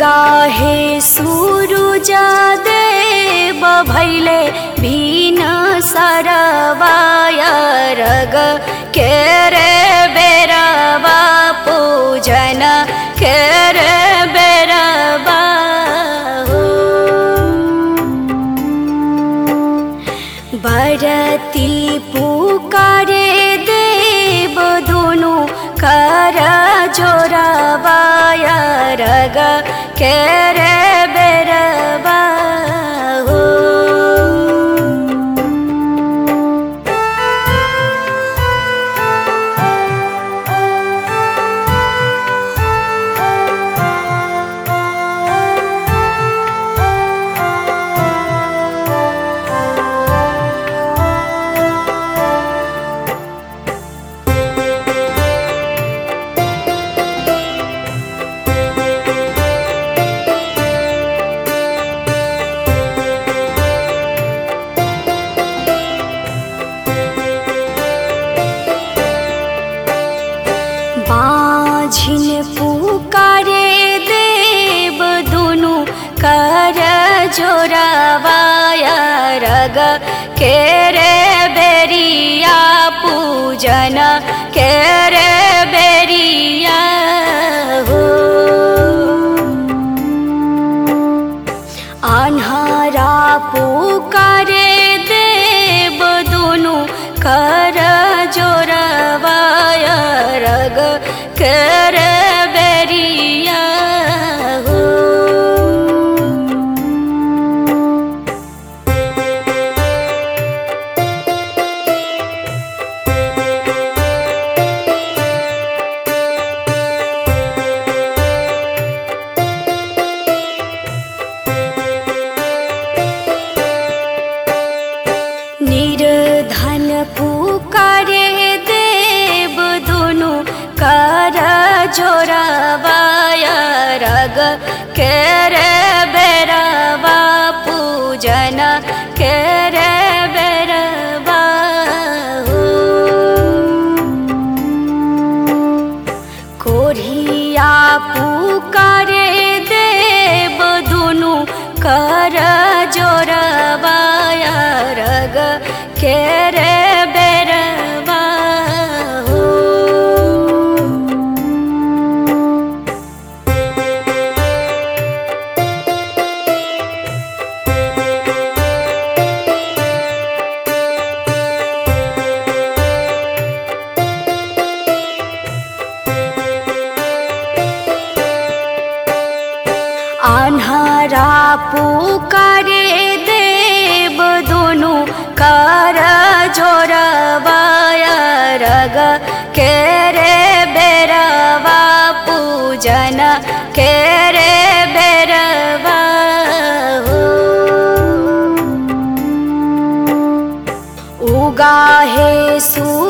उगाहे सूरुज देव भैले भीन सरवाय रग केरे बेरवा पूजन केरे बेरवा हो। बरती पुकारे देव दुनु कर जोरावाय रग केरे बेरवा हो। बाझिन पुकारे देव दुनु कर जोरावाय रग केरे बेरिया पूजन केरे बेरिया हो। अन्हारा पुकारे देव दुनु कर जोरावाय रग केरे बेरिया हो। निर्धन पुकारे देव दुनु कर जोरावाय रग केरे बेरवा पूजन केरे बेरवा हो। कोढ़िया पुकारे देव दुनु कर जोरावाय रग केरे बेरवा हो। अन्हारा पुकारे देव दुनु कर जोरावाय रग केरे बेरवा पूजन केरे बेरवा हो। उगाहे